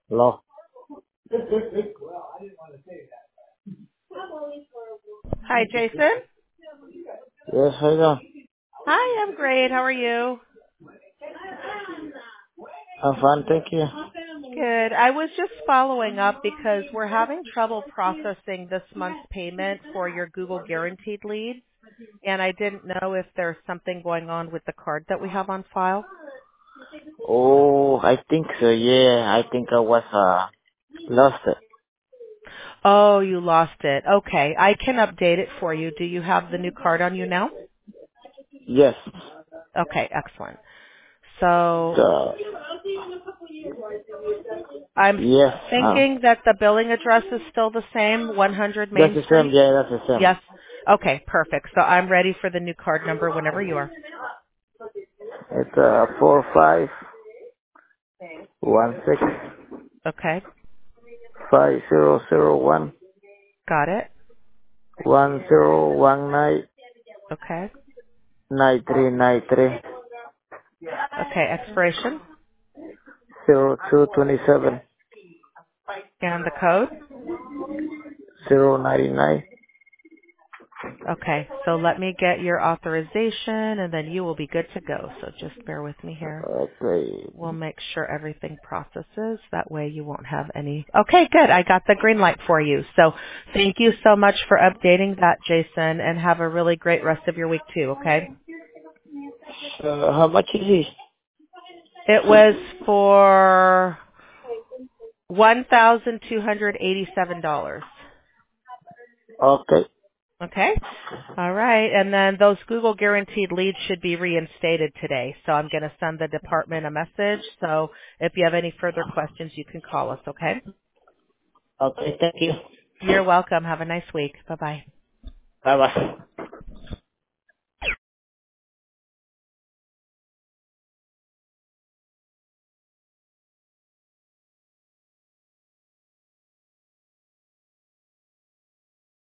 Hello. Hi, Jason. Yes, how you doing? Hi, I'm great. How are you? I'm fine, thank you. Good. I was just following up because we're having trouble processing this month's payment for your Google Guaranteed lead, and I didn't know if there's something going on with the card that we have on file. Oh, I think so, yeah. I think I was, lost it. Oh, you lost it. Okay. I can update it for you. Do you have the new card on you now? Yes. Okay, excellent. So So, I'm yes, thinking that the billing address is still the same, 100 that's Main the same, Street? yeah, that's the same. Yes. Okay, perfect. So I'm ready for the new card number whenever you are. It's, 45165001 Okay. Got it. Okay. 9393 Okay. Expiration 0227 and the code. 099. Okay. So let me get your authorization and then you will be good to go. So just bear with me here. Okay. We'll make sure everything processes. That way you won't have any. Okay, good. I got the green light for you. So thank you so much for updating that, Jason, and have a really great rest of your week too, okay? How much is it? It was for $1,287. Okay. Okay? All right. And then those Google guaranteed leads should be reinstated today. So I'm going to send the department a message. So if you have any further questions, you can call us, okay? Okay, thank you. You're welcome. Have a nice week. Bye-bye. Bye bye.